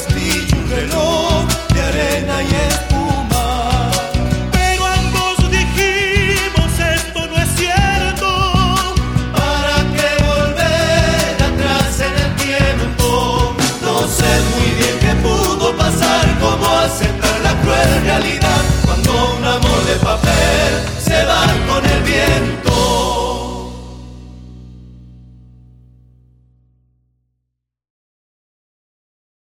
castillo, un reloj de arena y espuma. Pero ambos dijimos esto no es cierto. ¿Para qué volver atrás en el tiempo? No sé muy bien qué pudo pasar, cómo aceptar la cruel realidad cuando un amor de papel se va con el viento.